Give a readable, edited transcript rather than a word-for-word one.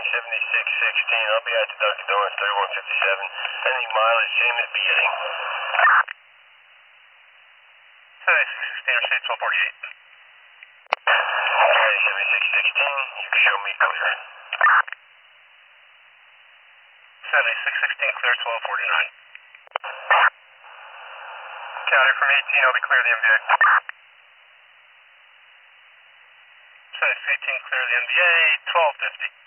7616. I'll be at the Dunkin' Donuts, 3157. Any mileage, same as beginning. 7616, Interstate 1248. Okay, 7616, you can show me clear. 7616, clear 1249. County from 18, I'll be clear the MBA. 7618, clear the MBA, 1250.